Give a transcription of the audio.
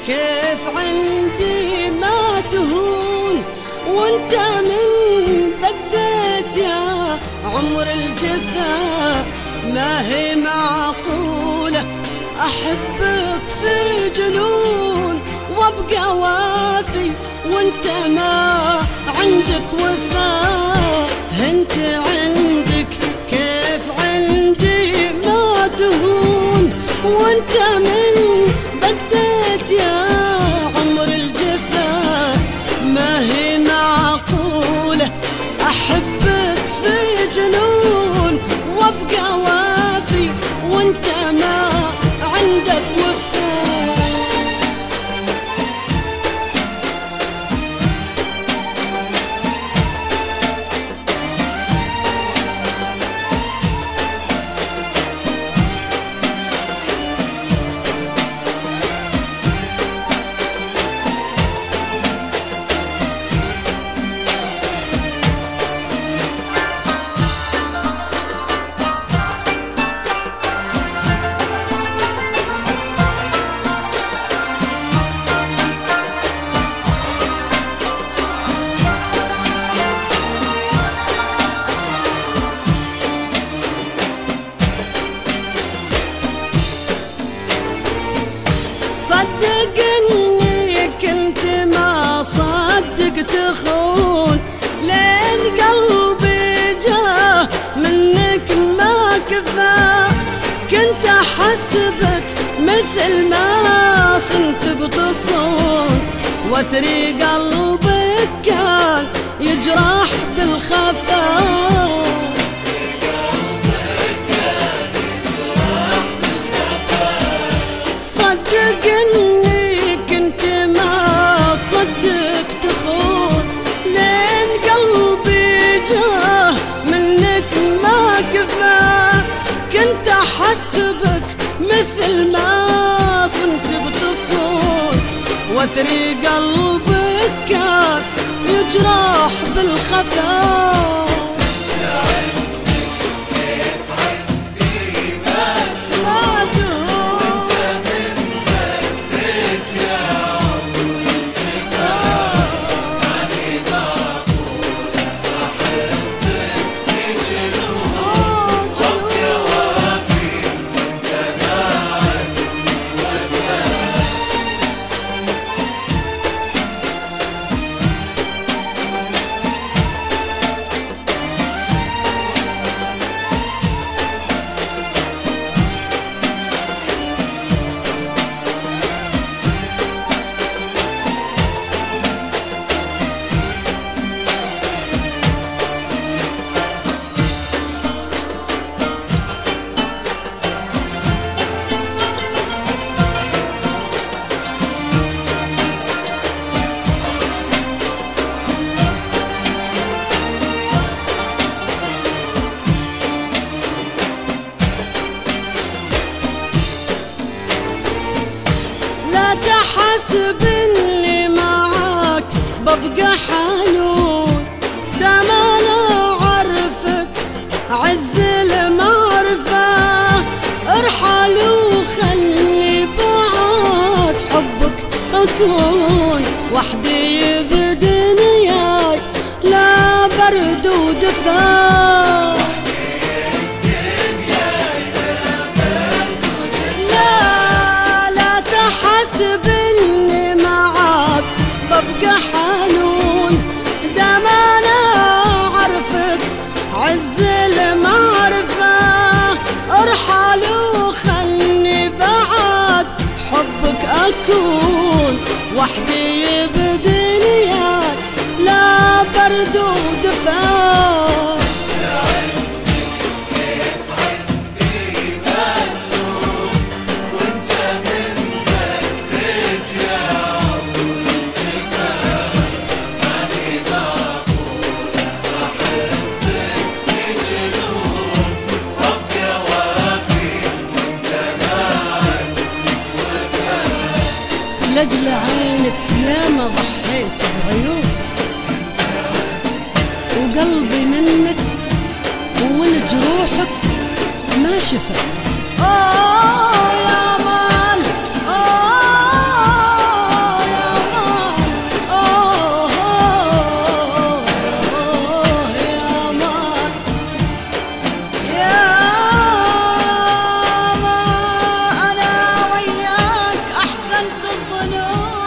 كيف عندي ما تهون وانت من بديت يا عمر الجفا. ما هي معقولة أحبك في جنون وابقى وافي وانت ما عندك وفاء. انت عندك كيف عندي ما تهون وانت من بديت يا عمر الجفا. ما هي معقولة أحبك في جنون وابقى وافي وانت ما عندك وفاء. صدق اني كنت ما صدق تخون لين قلبي جاه منك ما كفى. كنت احسبك مثل ما صنت بتصون وثري قلبك كان يجرح بالخفا. صدق اني كنت ما صدق تخون لين قلبي جاه منك ما كفى. كنت احسبك مثل ما صنت بتصون وثري قلبك كان يجرح بالخفا. لا تحسب اني معاك ببقى حنون دام انا عرفك عز المعرفة. ارحل وخلني بعد حبك اكون وحدي بدنياي لا برد ودفا. حسب اني معاك ببقى حنون دام انا عرفك عز المعرفة. ارحل وخلني بعد حبك اكون وحدي بدنياك لا برد ودفا. لأجل عينك ياما ضحيت بعيون وقلبي منك ومن جروحك ما شفت. يا مال ونور